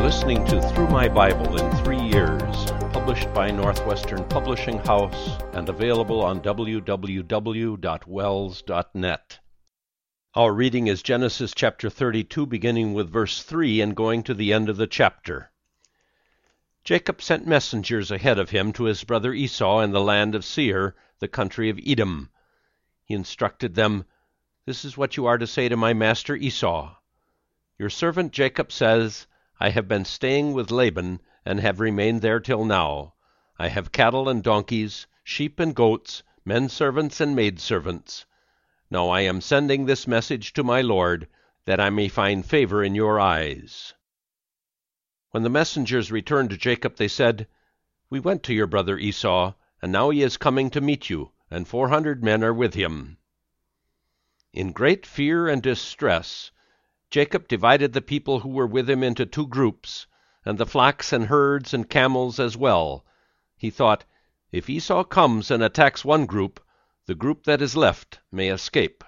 listening to Through My Bible in 3 Years, published by Northwestern Publishing House and available on www.wells.net. Our reading is Genesis chapter 32, beginning with verse 3 and going to the end of the chapter. Jacob sent messengers ahead of him to his brother Esau in the land of Seir, the country of Edom. He instructed them, "This is what you are to say to my master Esau. Your servant Jacob says, I have been staying with Laban, and have remained there till now. I have cattle and donkeys, sheep and goats, men servants and maidservants. Now I am sending this message to my lord, that I may find favor in your eyes." When the messengers returned to Jacob, they said, "We went to your brother Esau, and now he is coming to meet you, and 400 men are with him." In great fear and distress, Jacob divided the people who were with him into 2 groups, and the flocks and herds and camels as well. He thought, if Esau comes and attacks one group, the group that is left may escape.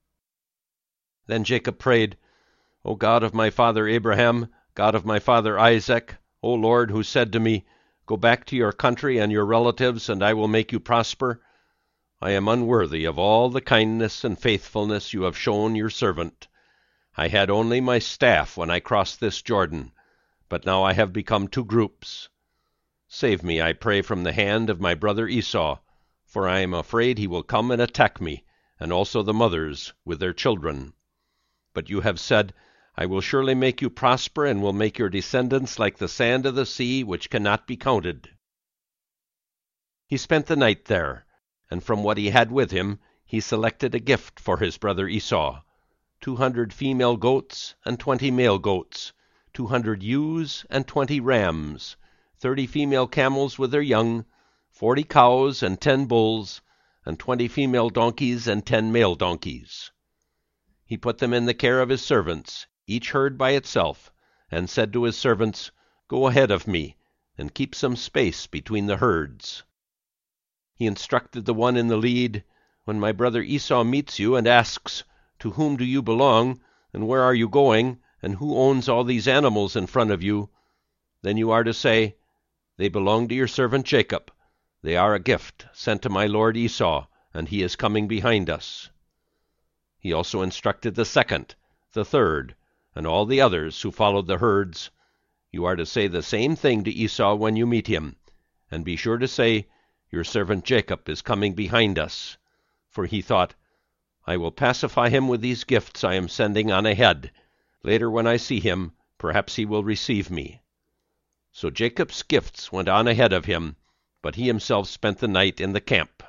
Then Jacob prayed, "O God of my father Abraham, God of my father Isaac, O Lord, who said to me, 'Go back to your country and your relatives, and I will make you prosper,' I am unworthy of all the kindness and faithfulness you have shown your servant. I had only my staff when I crossed this Jordan, but now I have become 2 groups. Save me, I pray, from the hand of my brother Esau, for I am afraid he will come and attack me, and also the mothers with their children. But you have said, I will surely make you prosper, and will make your descendants like the sand of the sea, which cannot be counted." He spent the night there, and from what he had with him he selected a gift for his brother Esau: 200 female goats and 20 male goats, 200 ewes and 20 rams, 30 female camels with their young, 40 cows and 10 bulls, and 20 female donkeys and 10 male donkeys. He put them in the care of his servants, each herd by itself, and said to his servants, "Go ahead of me, and keep some space between the herds." He instructed the one in the lead, "When my brother Esau meets you and asks, 'To whom do you belong, and where are you going, and who owns all these animals in front of you?' then you are to say, 'They belong to your servant Jacob. They are a gift sent to my lord Esau, and he is coming behind us.'" He also instructed the second, the third, and all the others who followed the herds, "You are to say the same thing to Esau when you meet him, and be sure to say, 'Your servant Jacob is coming behind us.'" For he thought, "I will pacify him with these gifts I am sending on ahead. Later when I see him, perhaps he will receive me." So Jacob's gifts went on ahead of him, but he himself spent the night in the camp.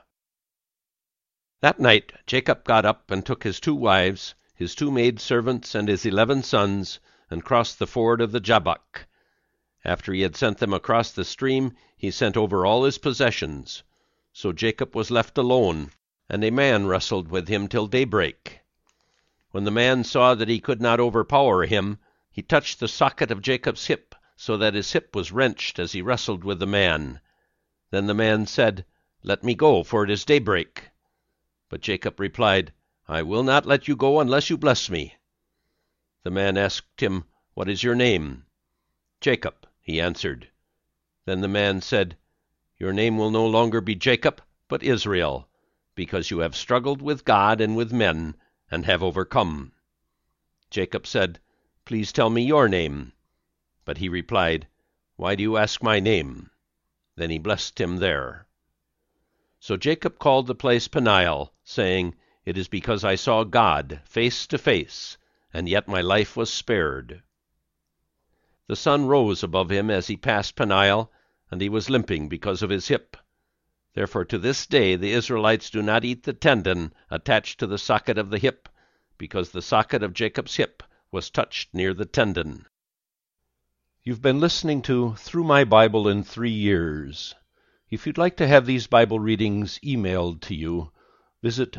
That night Jacob got up and took his 2 wives, his 2 maidservants, and his 11 sons, and crossed the ford of the Jabbok. After he had sent them across the stream, he sent over all his possessions. So Jacob was left alone, and a man wrestled with him till daybreak. When the man saw that he could not overpower him, he touched the socket of Jacob's hip, so that his hip was wrenched as he wrestled with the man. Then the man said, "Let me go, for it is daybreak." But Jacob replied, "I will not let you go unless you bless me." The man asked him, "What is your name?" "Jacob," he answered. Then the man said, "Your name will no longer be Jacob, but Israel, because you have struggled with God and with men, and have overcome." Jacob said, "Please tell me your name." But he replied, "Why do you ask my name?" Then he blessed him there. So Jacob called the place Peniel, saying, "It is because I saw God face to face, and yet my life was spared." The sun rose above him as he passed Peniel, and he was limping because of his hip. Therefore to this day the Israelites do not eat the tendon attached to the socket of the hip, because the socket of Jacob's hip was touched near the tendon. You've been listening to Through My Bible in 3 Years. If you'd like to have these Bible readings emailed to you, visit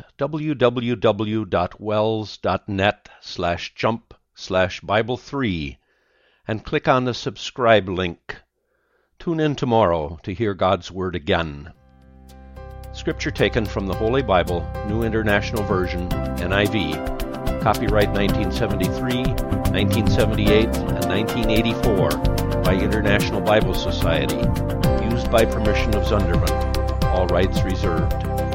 www.wells.net/jump/Bible3 and click on the subscribe link. Tune in tomorrow to hear God's Word again. Scripture taken from the Holy Bible, New International Version, NIV. Copyright 1973, 1978, and 1984. by International Bible Society. Used by permission of Zunderman. All rights reserved.